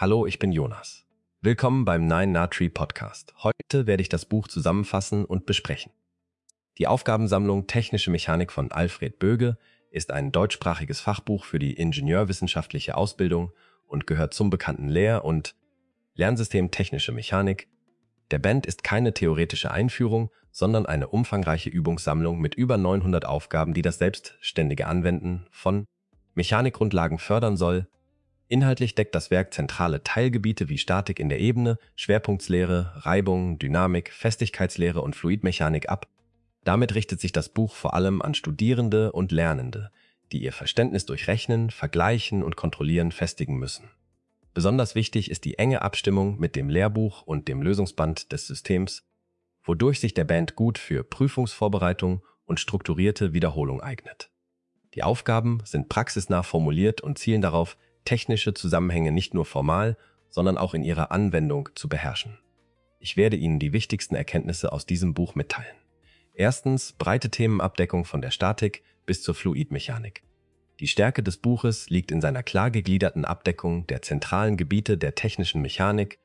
Hallo, ich bin Jonas. Willkommen beim 9na-Tree Podcast. Heute werde ich das Buch zusammenfassen und besprechen. Die Aufgabensammlung Technische Mechanik von Alfred Böge ist ein deutschsprachiges Fachbuch für die ingenieurwissenschaftliche Ausbildung und gehört zum bekannten Lehr- und Lernsystem Technische Mechanik. Der Band ist keine theoretische Einführung, sondern eine umfangreiche Übungssammlung mit über 900 Aufgaben, die das selbstständige Anwenden von Mechanikgrundlagen fördern soll. Inhaltlich deckt das Werk zentrale Teilgebiete wie Statik in der Ebene, Schwerpunktslehre, Reibung, Dynamik, Festigkeitslehre und Fluidmechanik ab. Damit richtet sich das Buch vor allem an Studierende und Lernende, die ihr Verständnis durch Rechnen, Vergleichen und Kontrollieren festigen müssen. Besonders wichtig ist die enge Abstimmung mit dem Lehrbuch und dem Lösungsband des Systems, wodurch sich der Band gut für Prüfungsvorbereitung und strukturierte Wiederholung eignet. Die Aufgaben sind praxisnah formuliert und zielen darauf, technische Zusammenhänge nicht nur formal, sondern auch in ihrer Anwendung zu beherrschen. Ich werde Ihnen die wichtigsten Erkenntnisse aus diesem Buch mitteilen. Erstens, breite Themenabdeckung von der Statik bis zur Fluidmechanik. Die Stärke des Buches liegt in seiner klar gegliederten Abdeckung der zentralen Gebiete der technischen Mechanik.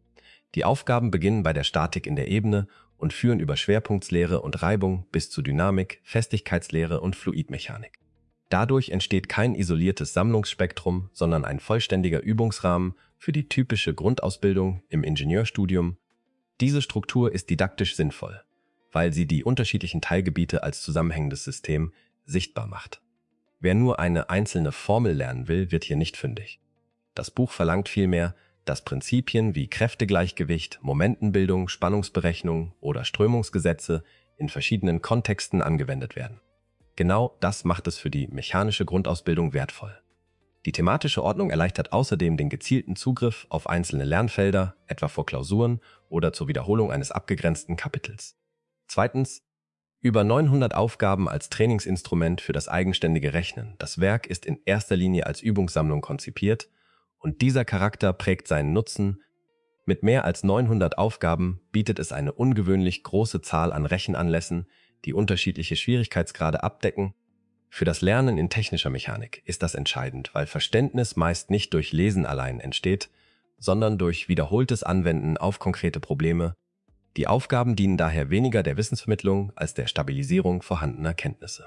Die Aufgaben beginnen bei der Statik in der Ebene und führen über Schwerpunktslehre und Reibung bis zu Dynamik, Festigkeitslehre und Fluidmechanik. Dadurch entsteht kein isoliertes Sammlungsspektrum, sondern ein vollständiger Übungsrahmen für die typische Grundausbildung im Ingenieurstudium. Diese Struktur ist didaktisch sinnvoll, weil sie die unterschiedlichen Teilgebiete als zusammenhängendes System sichtbar macht. Wer nur eine einzelne Formel lernen will, wird hier nicht fündig. Das Buch verlangt vielmehr, dass Prinzipien wie Kräftegleichgewicht, Momentenbildung, Spannungsberechnung oder Strömungsgesetze in verschiedenen Kontexten angewendet werden. Genau das macht es für die mechanische Grundausbildung wertvoll. Die thematische Ordnung erleichtert außerdem den gezielten Zugriff auf einzelne Lernfelder, etwa vor Klausuren oder zur Wiederholung eines abgegrenzten Kapitels. Zweitens, über 900 Aufgaben als Trainingsinstrument für das eigenständige Rechnen. Das Werk ist in erster Linie als Übungssammlung konzipiert und dieser Charakter prägt seinen Nutzen. Mit mehr als 900 Aufgaben bietet es eine ungewöhnlich große Zahl an Rechenanlässen, die unterschiedliche Schwierigkeitsgrade abdecken. Für das Lernen in technischer Mechanik ist das entscheidend, weil Verständnis meist nicht durch Lesen allein entsteht, sondern durch wiederholtes Anwenden auf konkrete Probleme. Die Aufgaben dienen daher weniger der Wissensvermittlung als der Stabilisierung vorhandener Kenntnisse.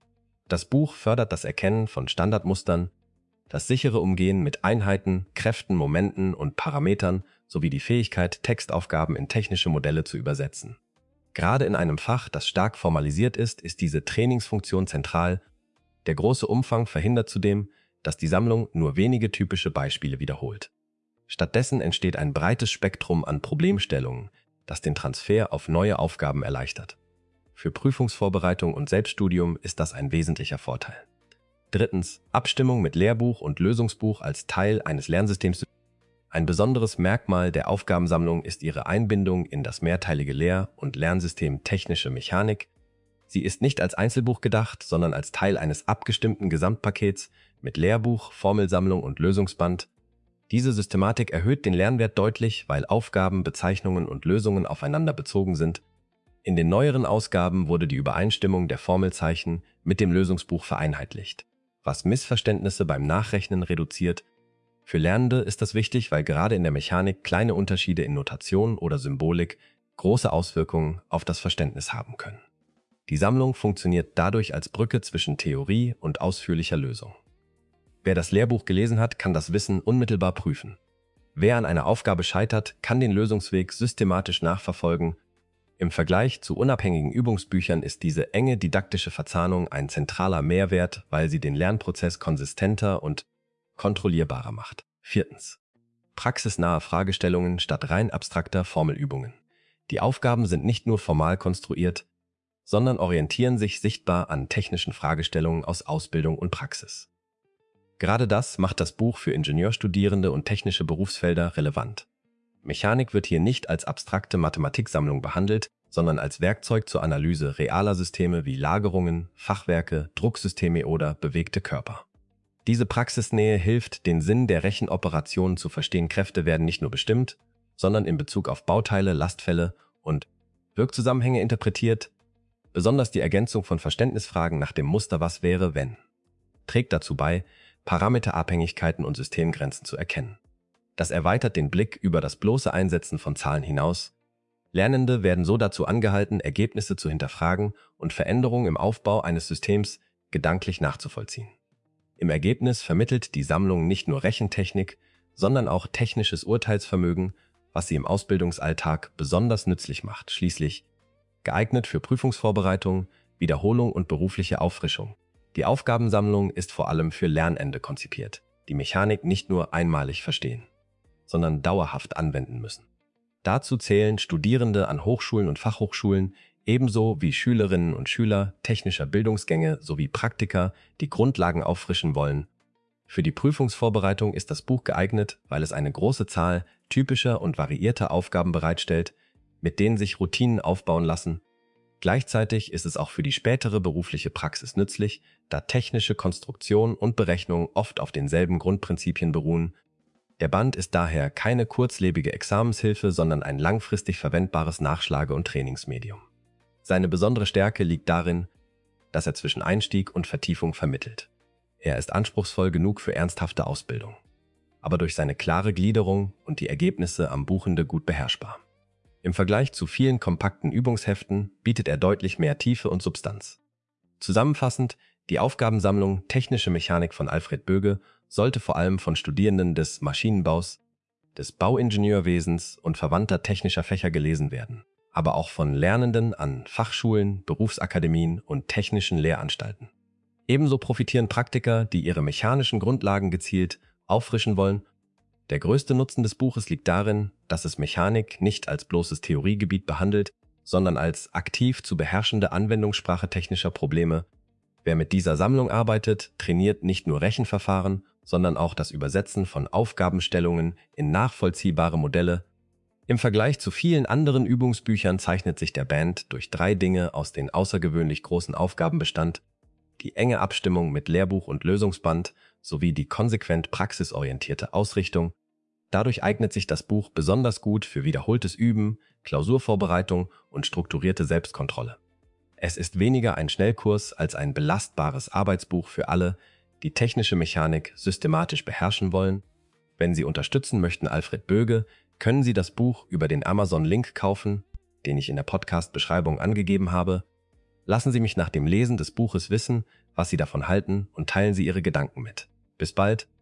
Das Buch fördert das Erkennen von Standardmustern, das sichere Umgehen mit Einheiten, Kräften, Momenten und Parametern sowie die Fähigkeit, Textaufgaben in technische Modelle zu übersetzen. Gerade in einem Fach, das stark formalisiert ist diese Trainingsfunktion zentral. Der große Umfang verhindert zudem, dass die Sammlung nur wenige typische Beispiele wiederholt. Stattdessen entsteht ein breites Spektrum an Problemstellungen, das den Transfer auf neue Aufgaben erleichtert. Für Prüfungsvorbereitung und Selbststudium ist das ein wesentlicher Vorteil. Drittens, Abstimmung mit Lehrbuch und Lösungsbuch als Teil eines Lernsystems. Ein besonderes Merkmal der Aufgabensammlung ist ihre Einbindung in das mehrteilige Lehr- und Lernsystem Technische Mechanik. Sie ist nicht als Einzelbuch gedacht, sondern als Teil eines abgestimmten Gesamtpakets mit Lehrbuch, Formelsammlung und Lösungsband. Diese Systematik erhöht den Lernwert deutlich, weil Aufgaben, Bezeichnungen und Lösungen aufeinander bezogen sind. In den neueren Ausgaben wurde die Übereinstimmung der Formelzeichen mit dem Lösungsbuch vereinheitlicht, was Missverständnisse beim Nachrechnen reduziert. Für Lernende ist das wichtig, weil gerade in der Mechanik kleine Unterschiede in Notation oder Symbolik große Auswirkungen auf das Verständnis haben können. Die Sammlung funktioniert dadurch als Brücke zwischen Theorie und ausführlicher Lösung. Wer das Lehrbuch gelesen hat, kann das Wissen unmittelbar prüfen. Wer an einer Aufgabe scheitert, kann den Lösungsweg systematisch nachverfolgen. Im Vergleich zu unabhängigen Übungsbüchern ist diese enge didaktische Verzahnung ein zentraler Mehrwert, weil sie den Lernprozess konsistenter und kontrollierbarer macht. Viertens. Praxisnahe Fragestellungen statt rein abstrakter Formelübungen. Die Aufgaben sind nicht nur formal konstruiert, sondern orientieren sich sichtbar an technischen Fragestellungen aus Ausbildung und Praxis. Gerade das macht das Buch für Ingenieurstudierende und technische Berufsfelder relevant. Mechanik wird hier nicht als abstrakte Mathematiksammlung behandelt, sondern als Werkzeug zur Analyse realer Systeme wie Lagerungen, Fachwerke, Drucksysteme oder bewegte Körper. Diese Praxisnähe hilft, den Sinn der Rechenoperationen zu verstehen. Kräfte werden nicht nur bestimmt, sondern in Bezug auf Bauteile, Lastfälle und Wirkzusammenhänge interpretiert. Besonders die Ergänzung von Verständnisfragen nach dem Muster „Was wäre, wenn?“ trägt dazu bei, Parameterabhängigkeiten und Systemgrenzen zu erkennen. Das erweitert den Blick über das bloße Einsetzen von Zahlen hinaus. Lernende werden so dazu angehalten, Ergebnisse zu hinterfragen und Veränderungen im Aufbau eines Systems gedanklich nachzuvollziehen. Im Ergebnis vermittelt die Sammlung nicht nur Rechentechnik, sondern auch technisches Urteilsvermögen, was sie im Ausbildungsalltag besonders nützlich macht, schließlich geeignet für Prüfungsvorbereitung, Wiederholung und berufliche Auffrischung. Die Aufgabensammlung ist vor allem für Lernende konzipiert, die Mechanik nicht nur einmalig verstehen, sondern dauerhaft anwenden müssen. Dazu zählen Studierende an Hochschulen und Fachhochschulen, ebenso wie Schülerinnen und Schüler technischer Bildungsgänge sowie Praktiker, die Grundlagen auffrischen wollen. Für die Prüfungsvorbereitung ist das Buch geeignet, weil es eine große Zahl typischer und variierter Aufgaben bereitstellt, mit denen sich Routinen aufbauen lassen. Gleichzeitig ist es auch für die spätere berufliche Praxis nützlich, da technische Konstruktion und Berechnung oft auf denselben Grundprinzipien beruhen. Der Band ist daher keine kurzlebige Examenshilfe, sondern ein langfristig verwendbares Nachschlage- und Trainingsmedium. Seine besondere Stärke liegt darin, dass er zwischen Einstieg und Vertiefung vermittelt. Er ist anspruchsvoll genug für ernsthafte Ausbildung, aber durch seine klare Gliederung und die Ergebnisse am Buchende gut beherrschbar. Im Vergleich zu vielen kompakten Übungsheften bietet er deutlich mehr Tiefe und Substanz. Zusammenfassend, die Aufgabensammlung Technische Mechanik von Alfred Boege sollte vor allem von Studierenden des Maschinenbaus, des Bauingenieurwesens und verwandter technischer Fächer gelesen werden, aber auch von Lernenden an Fachschulen, Berufsakademien und technischen Lehranstalten. Ebenso profitieren Praktiker, die ihre mechanischen Grundlagen gezielt auffrischen wollen. Der größte Nutzen des Buches liegt darin, dass es Mechanik nicht als bloßes Theoriegebiet behandelt, sondern als aktiv zu beherrschende Anwendungssprache technischer Probleme. Wer mit dieser Sammlung arbeitet, trainiert nicht nur Rechenverfahren, sondern auch das Übersetzen von Aufgabenstellungen in nachvollziehbare Modelle. Im Vergleich zu vielen anderen Übungsbüchern zeichnet sich der Band durch 3 Dinge aus den außergewöhnlich großen Aufgabenbestand, die enge Abstimmung mit Lehrbuch und Lösungsband sowie die konsequent praxisorientierte Ausrichtung. Dadurch eignet sich das Buch besonders gut für wiederholtes Üben, Klausurvorbereitung und strukturierte Selbstkontrolle. Es ist weniger ein Schnellkurs als ein belastbares Arbeitsbuch für alle, die technische Mechanik systematisch beherrschen wollen. Wenn Sie unterstützen möchten Alfred Boege, können Sie das Buch über den Amazon-Link kaufen, den ich in der Podcast-Beschreibung angegeben habe. Lassen Sie mich nach dem Lesen des Buches wissen, was Sie davon halten und teilen Sie Ihre Gedanken mit. Bis bald!